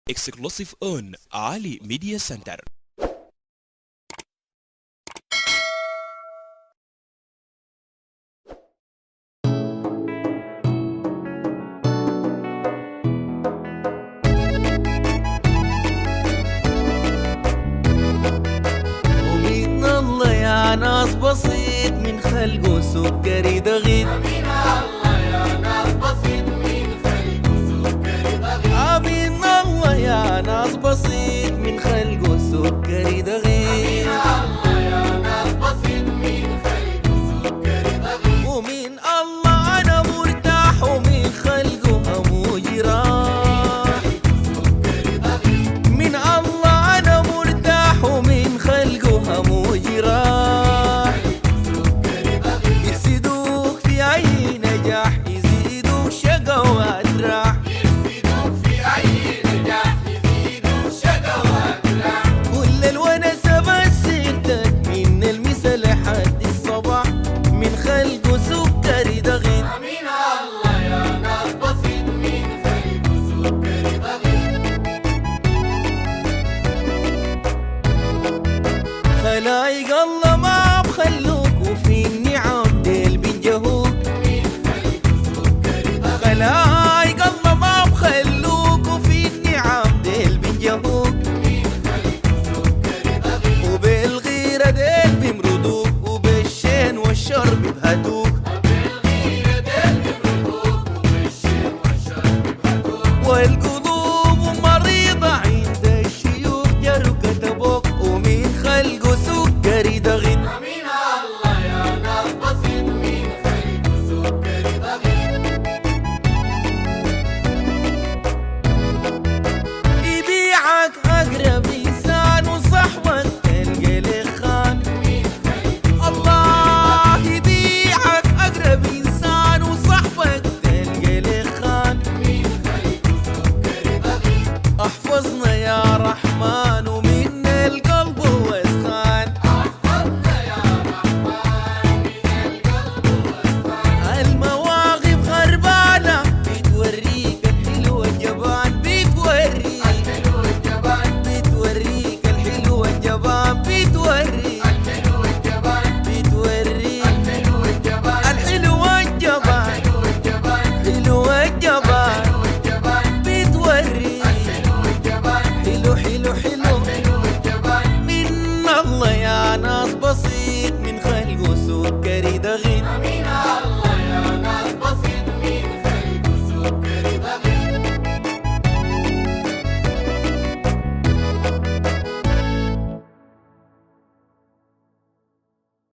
Exclusive on Ali Media Center. ومن الله يا ناس بسيط من خلقه سكري دغيد. من الله يا ناس بسيط من خلقه سكري دغيد. من الله يا ناس بسيط من خلقه سكري دغيد. من الله يا ناس بسيط من خلقه سكري دغيد. ومن الله أنا مرتاح ومن خلقه همو جراح. من الله أنا مرتاح ومن خلقه همو جراح. يحسدوك في أي نجاح يزيدوا شقوات راح. يزيدوك في أي نجاح يزيدوا شقوات راح. كل الونسة بسيرتك من المثل لحد الصباح من خلقه سكري دغيد. من الله يا ناس بسيط من خلقه سكري دغيد. خلايق الله ما بخلوك وفي النعم ديل بنجهوك. من خلقه سكري دغيد. خلايق الله ما بخلوك وفي النعم ديل بنجهوك. من خلقه سكري دغيد. وبالغيرة ديل بمردوك وبالشين والشر بهدوك. بالغيرة ديل بمردوك وبالشين والشر بهدوك. والقلوب مريضة عند الشيوخ جروا كتبوك ومن خلقه سكري دغيد. من الله يا ناس بسيط من خلقه سكري دغيد. يبيعك أقرب إنسان وصحبك تلقى لك خان. من خلقه الله يبيعك أقرب إنسان وصحبك تلقى لك خان. من خلقه سكري دغيد. احفظنا يا